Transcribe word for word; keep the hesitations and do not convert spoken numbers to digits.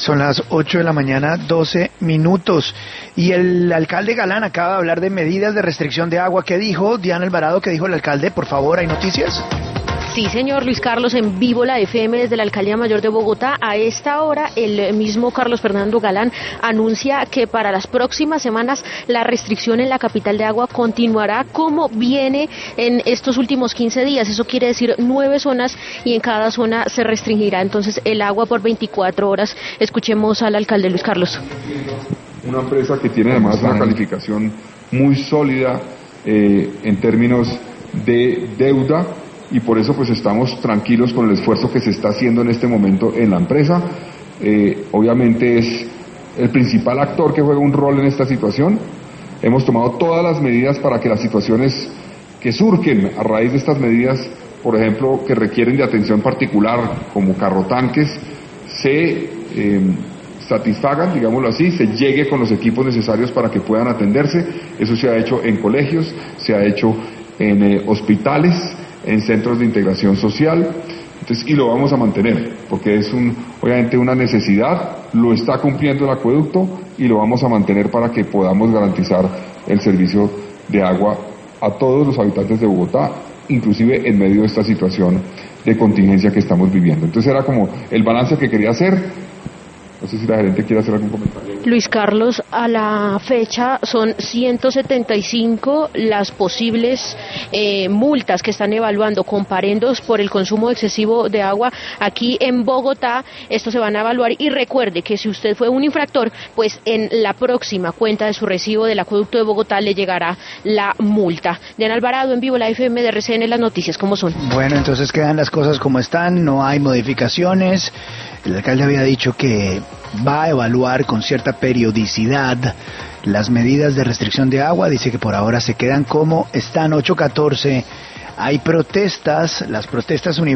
Son las ocho de la mañana, doce minutos. Y el alcalde Galán acaba de hablar de medidas de restricción de agua. ¿Qué dijo Diana Alvarado? ¿Qué dijo el alcalde? Por favor, ¿hay noticias? Sí, señor Luis Carlos, en vivo la F M desde la Alcaldía Mayor de Bogotá. A esta hora, el mismo Carlos Fernando Galán anuncia que para las próximas semanas la restricción en la capital de agua continuará como viene en estos últimos quince días. Eso quiere decir nueve zonas y en cada zona se restringirá entonces el agua por veinticuatro horas. Escuchemos al alcalde Luis Carlos. Una empresa que tiene además una calificación muy sólida eh, en términos de deuda, y por eso pues estamos tranquilos con el esfuerzo que se está haciendo en este momento en la empresa. Eh, obviamente es el principal actor que juega un rol en esta situación. Hemos tomado todas las medidas para que las situaciones que surgen a raíz de estas medidas, por ejemplo, que requieren de atención particular, como carrotanques, se eh, satisfagan, digámoslo así, se llegue con los equipos necesarios para que puedan atenderse. Eso se ha hecho en colegios, se ha hecho en eh, hospitales, en centros de integración social, entonces, y lo vamos a mantener, porque es un, obviamente una necesidad, lo está cumpliendo el acueducto y lo vamos a mantener para que podamos garantizar el servicio de agua a todos los habitantes de Bogotá, inclusive en medio de esta situación de contingencia que estamos viviendo. Entonces era como el balance que quería hacer. No sé si la gerente quiere hacer algún comentario. Luis Carlos, a la fecha son ciento setenta y cinco las posibles eh, multas que están evaluando comparendos por el consumo excesivo de agua aquí en Bogotá. Estos se van a evaluar y recuerde que si usted fue un infractor, pues en la próxima cuenta de su recibo del acueducto de Bogotá le llegará la multa. Diana Alvarado, en vivo, la F M de R C N, las noticias como son. Bueno, entonces quedan las cosas como están, no hay modificaciones. El alcalde había dicho que va a evaluar con cierta periodicidad las medidas de restricción de agua. Dice que por ahora se quedan como están. Ocho catorce. Hay protestas, las protestas universitarias.